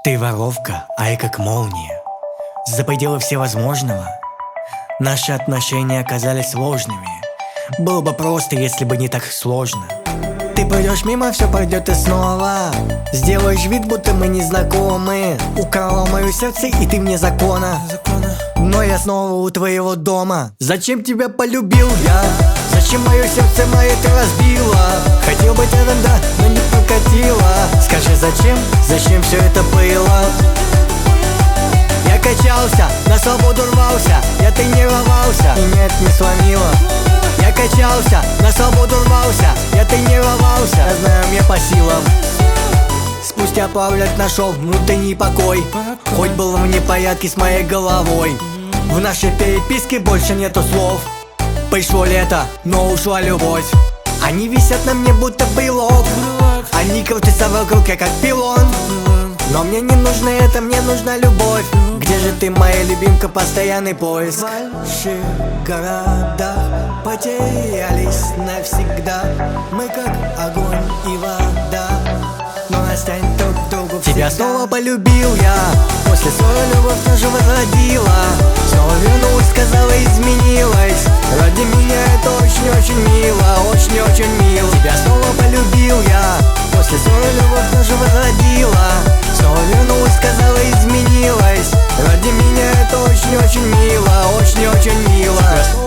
Ты воровка, а я как молния. За пределы всевозможного. Наши отношения оказались сложными. Было бы просто, если бы не так сложно. Ты пройдешь мимо, все пройдет и снова. Сделаешь вид, будто мы не знакомы. Украла мое сердце, и ты вне закона. Но я снова у твоего дома. Зачем тебя полюбил я? Зачем мое сердце мое ты разбила? Хотел быть рядом, да, но не покатила. Скажи, зачем? Зачем все это было? Я качался, на свободу рвался, я тренировался, и нет, не сломила. Я качался, на свободу рвался, я тренировался, я знаю, мне по силам. Спустя пару лет нашел внутренний покой. Хоть было в непорядке с моей головой. В нашей переписке больше нету слов. Пришло лето, но ушла любовь. Они висят на мне, будто брелок. Они крутятся вокруг, я как пилон. Но мне не нужно это, мне нужна любовь. Где же ты, моя любимка, постоянный поиск? В больших городах потерялись навсегда. Мы как огонь и вода, но настанет друг другу всегда. Тебя снова полюбил я, после ссоры любовь тоже возродила. Снова вернулась, сказала, изменилась. Ради меня это очень-очень мило, очень-очень мило. Тебя снова полюбил я, после ссоры любовь тоже возродила. Снова вернулась, сказала, изменилась. Ради меня это очень-очень мило, очень-очень мило.